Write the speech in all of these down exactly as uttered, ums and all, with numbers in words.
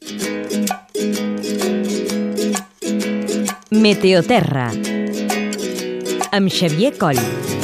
Meteoterra amb Xavier Coll.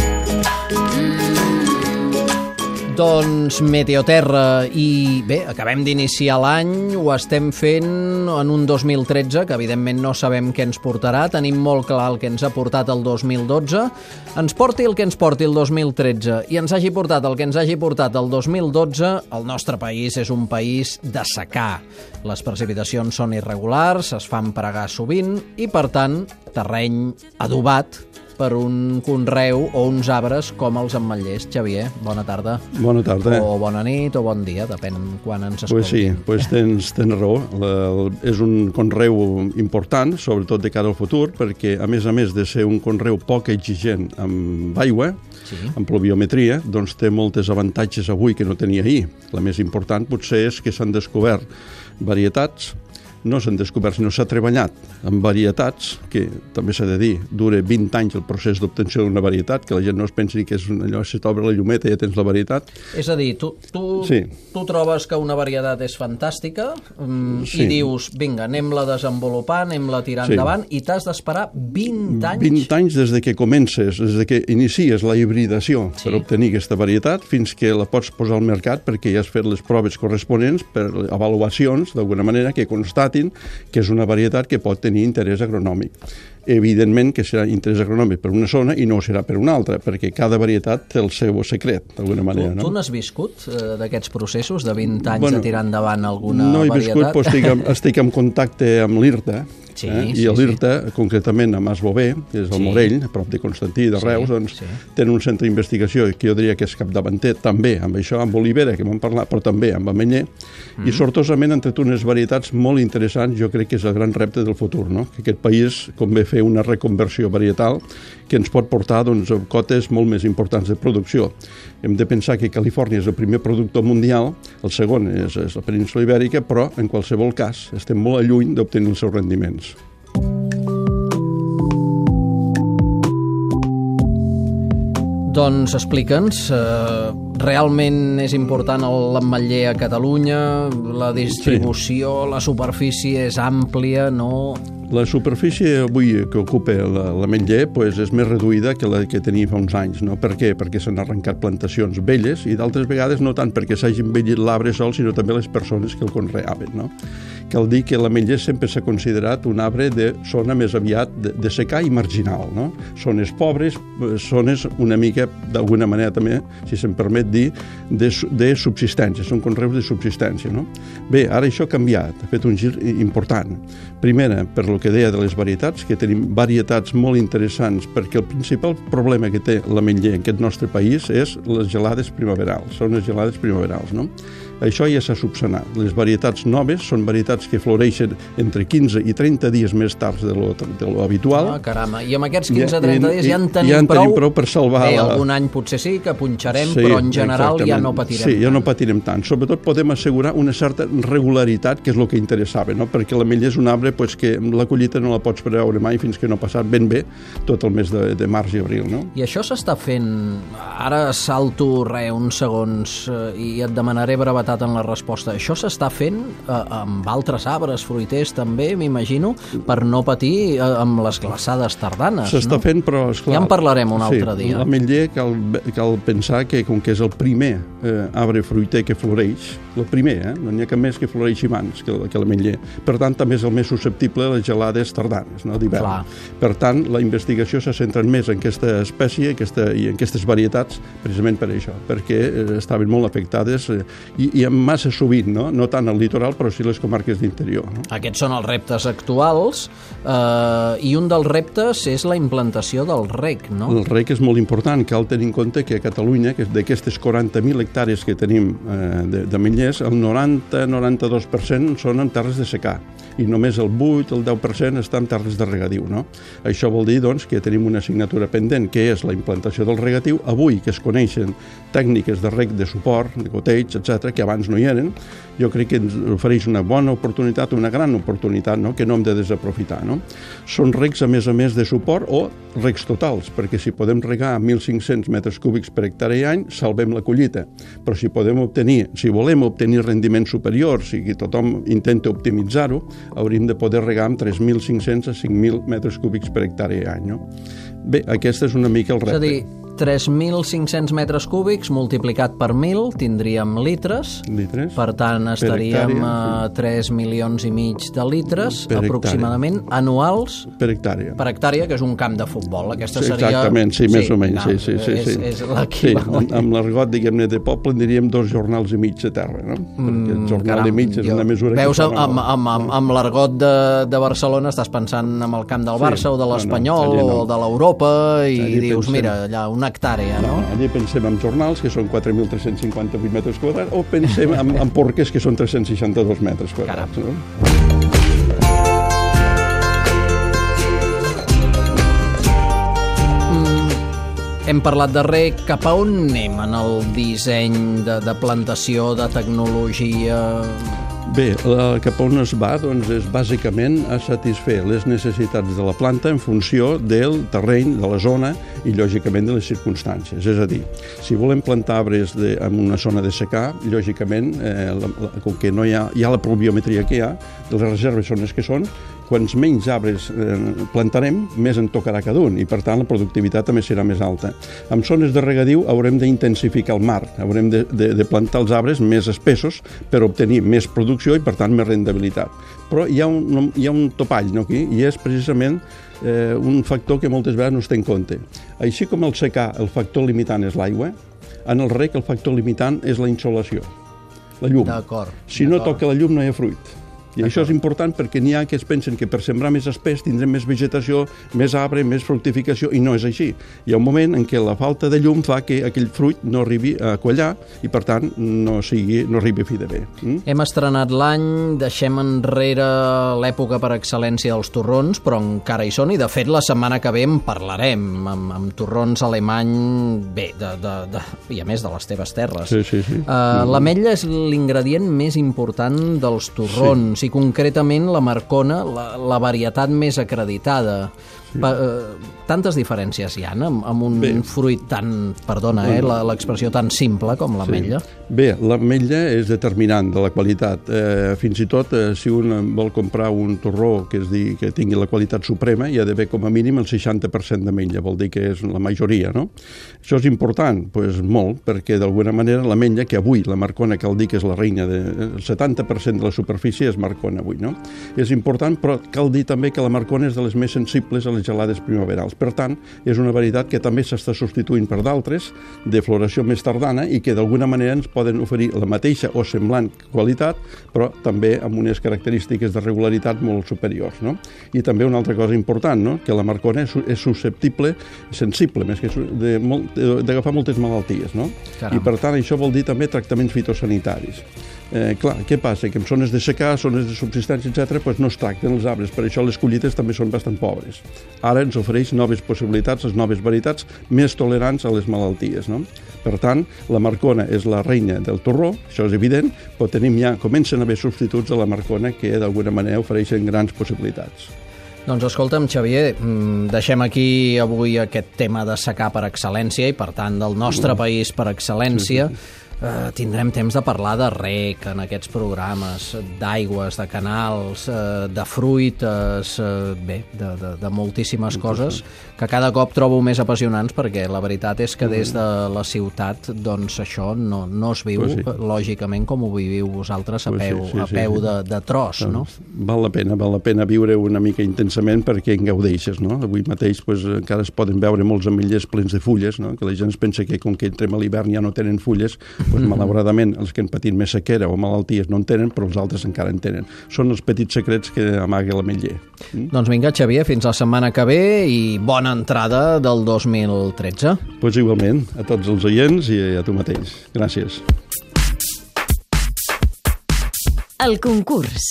Doncs Meteoterra, i bé, acabem d'iniciar l'any, ho estem fent en un dos mil tretze, que evidentment no sabem què ens portarà, tenim molt clar el que ens ha portat el dos mil dotze, ens porti el que ens porti el dos mil tretze i ens hagi portat el que ens hagi portat el dos mil dotze, el nostre país és un país de secà. Les precipitacions són irregulars, es fan pregar sovint i, per tant, terreny adobat per un conreu o uns arbres com els ametllers. Xavier, bona tarda. Bona tarda. O bona nit o bon dia, depèn quan ens escoltin. Pues sí, pues tens, tens raó. La, és un conreu important, sobretot de cara al futur, perquè a més a més de ser un conreu poc exigent amb aigua, sí, amb pluviometria, doncs té moltes avantatges avui que no tenia ahir. La més important potser és que s'han descobert varietats, no s'han descobert, sinó s'ha treballat amb varietats, que també s'ha de dir, dura vint anys el procés d'obtenció d'una varietat, que la gent no es pensi que és allò, si t'obre la llumeta i ja tens la varietat. És a dir, tu, tu, sí. tu trobes que una varietat és fantàstica um, sí. i dius, vinga, anem-la desenvolupant, anem-la tirant sí. endavant, i t'has d'esperar vint anys? vint anys des de que comences, des de que inicies la hibridació sí. per obtenir aquesta varietat, fins que la pots posar al mercat perquè ja has fet les proves corresponents per avaluacions, d'alguna manera, que constaten que és una varietat que pot tenir interès agronòmic. Evidentment que serà interès agronòmic per una zona i no serà per una altra, perquè cada varietat té el seu secret, d'alguna manera. Tu, tu no? n'has viscut eh, d'aquests processos de vint anys bueno, de tirar endavant alguna no varietat? No he viscut, però estic, en, estic en contacte amb l'IRTA, sí, eh? sí, i a l'IRTA, sí. concretament a Mas Bové, que és el sí. Morell, a prop de Constantí, de Reus, sí, doncs sí. tenen un centre d'investigació que jo diria que és capdavanter també amb això, amb olivera, que m'han parlat, però també amb ametller, mm. i sortosament han tret unes varietats molt interessants, jo crec que és el gran repte del futur, no? Que aquest país convé fer una reconversió varietal que ens pot portar doncs, a cotes molt més importants de producció. Hem de pensar que Califòrnia és el primer productor mundial, el segon és, és la península Ibèrica, però en qualsevol cas estem molt lluny d'obtenir els seus rendiments. Doncs explica'ns, eh, realment és important l'ametller a Catalunya, la distribució, sí. la superfície és àmplia, no? La superfície avui que ocupa l'ametller pues, és més reduïda que la que tenia fa uns anys. No? Per què? Perquè s'han arrencat plantacions velles i d'altres vegades no tant perquè s'hagi envellit l'arbre sol, sinó també les persones que el conreaven. No? Cal dir que l'ametller sempre s'ha considerat un arbre de zona més aviat de, de secà i marginal. No? Zones pobres, zones una mica, d'alguna manera també, si se'm permet dir, de, de subsistència, són conreus de subsistència. No? Bé, ara això ha canviat, ha fet un gir important. Primera, per lo que deia de les varietats, que tenim varietats molt interessants, perquè el principal problema que té l'ametller en aquest nostre país és les gelades primaverals, són les gelades primaverals, no? Això ja s'ha subsanat. Les varietats noves són varietats que floreixen entre quinze i trenta dies més tard de lo, de lo habitual. Ah, caramba, i amb aquests quinze a trenta dies ja en tenim, ja en prou, tenim prou per salvar... Bé, la... algun any potser sí que punxarem, sí, però en general exactament. Ja no patirem sí, tant. ja no patirem tant. Sobretot podem assegurar una certa regularitat, que és el que interessava, no? Perquè l'ametller és un arbre pues, que la collita no la pots preveure mai fins que no ha passat ben bé tot el mes de, de març i abril. No? I això s'està fent... Ara salto re, uns segons eh, i et demanaré brevetat en la resposta. Això s'està fent eh, amb altres arbres, fruiters també, m'imagino, per no patir eh, amb les glaçades tardanes. S'està no? fent, però esclar... Ja en parlarem un sí, altre dia. L'ametller cal, cal pensar que com que és el primer eh, arbre fruiter que floreix, el primer, eh? no n'hi ha cap més que floreixi abans que, que l'ametller. Per tant, també és el més susceptible a les gelades tardanes, no? d'hivern. Per tant, la investigació se centra més en aquesta espècie aquesta, i en aquestes varietats precisament per això, perquè eh, estaven molt afectades eh, i, i en massa sovint, no? no tant al litoral, però sí les comarques d'interior. No? Aquests són els reptes actuals eh, i un dels reptes és la implantació del rec, no? El rec és molt important. Cal tenir en compte que a Catalunya, que d'aquestes quaranta mil hectàrees que tenim eh, d'ametllers, el noranta a noranta-dos per cent són en terres de secà i només el vuit al deu per cent està en terres de regadiu. No? Això vol dir doncs, que tenim una assignatura pendent, que és la implantació del regatiu. Avui que es coneixen tècniques de rec de suport, de goteig, etcètera, que que abans no hi eren, jo crec que ens ofereix una bona oportunitat, una gran oportunitat, no?, que no hem de desaprofitar, no? Són regs, a més a més, de suport o regs totals, perquè si podem regar mil cinc-cents metres cúbics per hectàrea i any, salvem la collita. Però si podem obtenir, si volem obtenir rendiments superiors i que tothom intenta optimitzar-ho, hauríem de poder regar amb tres mil cinc-cents a cinc mil metres cúbics per hectàrea i any, no? Bé, aquest és una mica el repte. És a dir, tres mil cinc-cents metres cúbics multiplicat per mil tindríem litres. Litres. Per tant, estaríem a tres milions i mig de litres, per aproximadament, hectàrea. Anuals. Per hectàrea. Per hectàrea, que és un camp de futbol. Aquesta sí, seria... Exactament, sí, més sí, o menys. No, sí, sí, sí, és, sí. és l'equivalent. Sí, amb l'argot, diguem-ne, de poble, en diríem dos jornals i mig de terra, no? Perquè el jornal Caram, i mig és jo, una mesura... Veus, que amb, amb, amb, amb l'argot de, de Barcelona estàs pensant en el camp del Barça sí, o de l'Espanyol no, no, o de l'Europa i allí dius, pensem... mira, allà una hectàrea, no? no? Allí pensem en jornals, que són quatre mil tres-cents cinquanta-vuit metres quadrats, o pensem en, en porques, que són tres-cents seixanta-dos metres quadrats. No? Mm, hem parlat de reg. Cap a on anem en el disseny de, de plantació, de tecnologia? Bé, la, cap on es va, doncs, és bàsicament a satisfer les necessitats de la planta en funció del terreny, de la zona i, lògicament, de les circumstàncies. És a dir, si volem plantar arbres de, en una zona de secà, lògicament, eh, la, la, com que no hi ha, hi ha la pluviometria que hi ha, les reserves són les que són, quants menys arbres eh, plantarem, més en tocarà cada un, i per tant la productivitat també serà més alta. En zones de regadiu haurem d'intensificar el marc, haurem de, de, de plantar els arbres més espessos per obtenir més producció i per tant més rendibilitat. Però hi ha un, hi ha un topall, no, aquí, i és precisament eh, un factor que moltes vegades no es té en compte. Així com el secà, el factor limitant és l'aigua, en el reg el factor limitant és la insolació, la llum. D'acord. Si no toca la llum no hi ha fruit. I això és important perquè n'hi ha que es pensen que per sembrar més espès tindrem més vegetació, més arbre, més fructificació, i no és així. Hi ha un moment en què la falta de llum fa que aquell fruit no arribi a quallar i, per tant, no, sigui, no arribi a fi de bé. Mm? Hem estrenat l'any, deixem enrere l'època per excel·lència dels torrons, però encara hi són, i de fet la setmana que ve en parlarem, amb, amb torrons alemany, bé, de, de, de, i a més de les teves terres. Sí, sí, sí. Uh, L'ametlla és l'ingredient més important dels torrons, sí. I concretament la marcona, la, la varietat més acreditada. Sí. Pa, eh, tantes diferències hi ha amb, amb un Bé. fruit tan, perdona, eh, l'expressió tan simple com l'ametlla? Sí. Bé, l'ametlla és determinant de la qualitat. Eh, fins i tot, eh, si un vol comprar un torró que es digui que tingui la qualitat suprema, hi ha d'haver com a mínim el seixanta per cent d'ametlla, vol dir que és la majoria, no? Això és important? Pues molt, perquè d'alguna manera l'ametlla, que avui la marcona cal dir que és la reina, de, el setanta per cent de la superfície és marcona avui, no? És important, però cal dir també que la marcona és de les més sensibles a les gelades primaverals. Per tant, és una varietat que també s'està substituint per d'altres de floració més tardana i que d'alguna manera ens poden oferir la mateixa o semblant qualitat, però també amb unes característiques de regularitat molt superiors, no? I també una altra cosa important, no? Que la marcona és, és susceptible, sensible, més que de, d'agafar moltes malalties, no? Caram. I per tant això vol dir també tractaments fitosanitaris. Eh, clar, què passa? Que en zones de secà, zones de subsistència, etcètera, doncs no es tracten els arbres, per això les collites també són bastant pobres. Ara ens ofereix noves possibilitats, les noves varietats més tolerants a les malalties, no? Per tant, la marcona és la reina del torró, això és evident, però tenim ja, comencen a haver substituts a la marcona que d'alguna manera ofereixen grans possibilitats. Doncs escolta'm, Xavier, deixem aquí avui aquest tema de secà per excel·lència i, per tant, del nostre país per excel·lència. Sí, sí, sí. Uh, tindrem temps de parlar de reg en aquests programes, d'aigües, de canals, uh, de fruites, uh, bé, de, de, de moltíssimes coses que cada cop trobo més apassionants, perquè la veritat és que des de la ciutat doncs això no, no es viu, pues sí. lògicament, com ho viviu vosaltres a pues peu, sí, sí, a peu sí. de, de tros, no? Val la pena, val la pena viure una mica intensament perquè en gaudeixes, no? Avui mateix pues, encara es poden veure molts ametllers plens de fulles, no? Que la gent es pensa que com que entrem a l'hivern ja no tenen fulles, pues, malauradament, els que han patit més sequera o malalties no en tenen, però els altres encara en tenen. Són els petits secrets que amaga l'ametller. Mm? Doncs vinga, Xavier, fins la setmana que ve i bona entrada del dos mil tretze. Pues igualment, a tots els oients i a tu mateix. Gràcies. El concurs.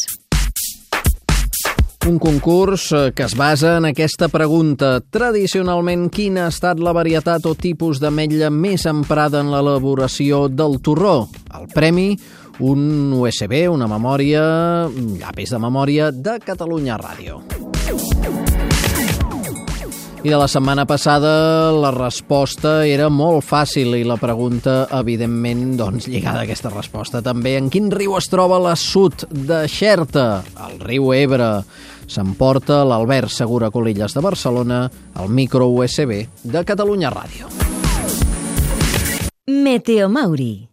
Un concurs que es basa en aquesta pregunta. Tradicionalment, quina ha estat la varietat o tipus d'ametlla més emprada en l'elaboració del torró? El premi, un U S B, una memòria, llapis de memòria de Catalunya Ràdio. I de la setmana passada la resposta era molt fàcil i la pregunta, evidentment, doncs, lligada a aquesta resposta també. En quin riu es troba l'assut de Xerta? El riu Ebre. S'emporta l'Albert Segura Colillas de Barcelona, el micro U S B de Catalunya Ràdio. Meteo Mauri.